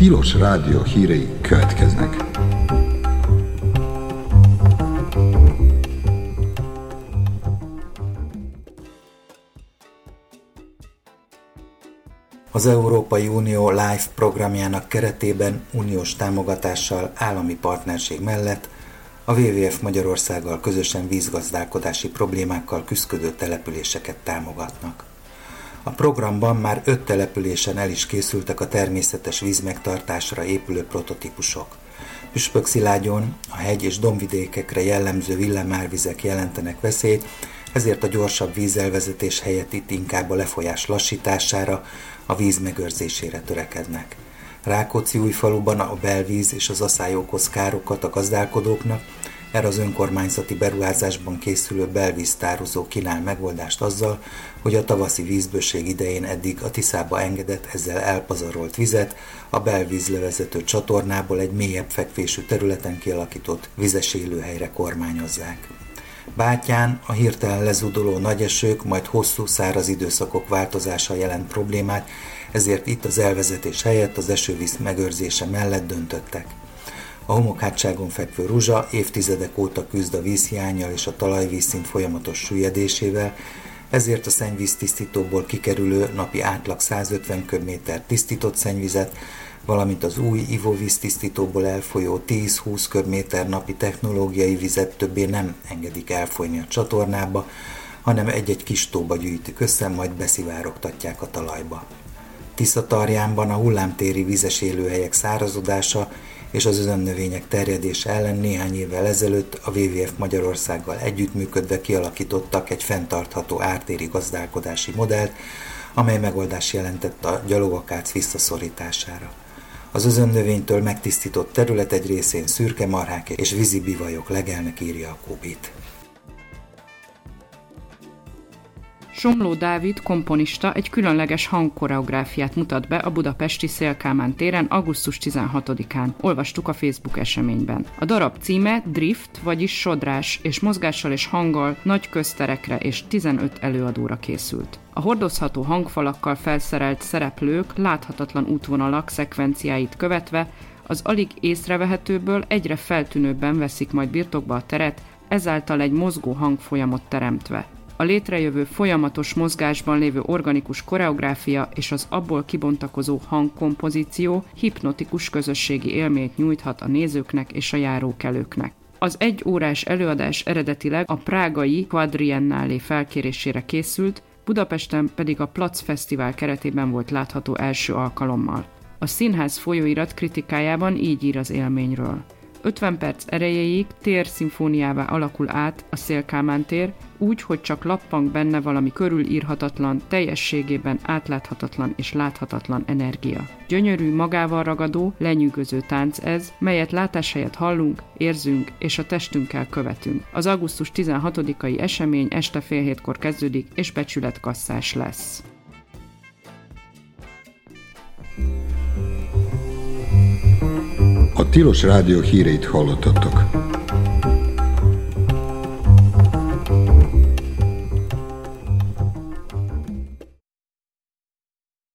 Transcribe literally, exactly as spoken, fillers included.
Tilos Rádió hírei következnek. Az Európai Unió LIFE programjának keretében uniós támogatással, állami partnerség mellett a dupla vé vé ef Magyarországgal közösen vízgazdálkodási problémákkal küszködő településeket támogatnak. A programban már öt településen el is készültek a természetes vízmegtartásra épülő prototípusok. Püspökszilágyon a hegy- és dombvidékekre jellemző villámárvizek jelentenek veszélyt, ezért a gyorsabb vízelvezetés helyett itt inkább a lefolyás lassítására, a víz megőrzésére törekednek. Rákócziújfaluban a belvíz és az aszály okoz károkat a gazdálkodóknak, erre az önkormányzati beruházásban készülő belvíztározó kínál megoldást azzal, hogy a tavaszi vízbőség idején eddig a Tiszába engedett, ezzel elpazarolt vizet a belvízre vezető csatornából egy mélyebb fekvésű területen kialakított vizes élőhelyre kormányozzák. Bátyán a hirtelen lezúduló nagy esők, majd hosszú száraz időszakok változása jelent problémát, ezért itt az elvezetés helyett az esővíz megőrzése mellett döntöttek. A homokhátságon fekvő Ruzsa évtizedek óta küzd a vízhiánnyal és a talajvízszint folyamatos süllyedésével, ezért a szennyvíztisztítóból kikerülő napi átlag százötven köbméter tisztított szennyvizet, valamint az új ivóvíztisztítóból elfolyó tíz-húsz köbméter napi technológiai vizet többé nem engedik elfolyni a csatornába, hanem egy-egy kis tóba gyűjtik össze, majd beszivárogtatják a talajba. Tiszatarjánban a hullámtéri vízes élőhelyek szárazodása és az özönnövények terjedése ellen néhány évvel ezelőtt a dupla vé vé ef Magyarországgal együttműködve kialakítottak egy fenntartható ártéri gazdálkodási modellt, amely megoldás jelentett a gyalogakác visszaszorítására. Az özönnövénytől megtisztított terület egy részén szürke marhák és vízi bivajok legelnek, írja a Kubit. Somló Dávid komponista egy különleges hangkoreográfiát mutat be a budapesti Széll Kálmán téren augusztus tizenhatodikán. Olvastuk a Facebook eseményben. A darab címe Drift, vagyis sodrás, és mozgással és hanggal nagy közterekre és tizenöt előadóra készült. A hordozható hangfalakkal felszerelt szereplők láthatatlan útvonalak szekvenciáit követve az alig észrevehetőből egyre feltűnőbben veszik majd birtokba a teret, ezáltal egy mozgó hangfolyamot teremtve. A létrejövő folyamatos mozgásban lévő organikus koreográfia és az abból kibontakozó hangkompozíció hipnotikus közösségi élményt nyújthat a nézőknek és a járókelőknek. Az egy órás előadás eredetileg a prágai Quadriennálé felkérésére készült, Budapesten pedig a Plac Fesztivál keretében volt látható első alkalommal. A színház folyóirat kritikájában így ír az élményről. ötven perc erejéig térszimfóniává alakul át a Széll Kálmán tér, úgy, hogy csak lappang benne valami körülírhatatlan, teljességében átláthatatlan és láthatatlan energia. Gyönyörű, magával ragadó, lenyűgöző tánc ez, melyet látás helyett hallunk, érzünk és a testünkkel követünk. Az augusztus tizenhatodikai esemény este fél hétkor kezdődik és becsületkasszás lesz. A Tilos Rádió híreit hallottatok.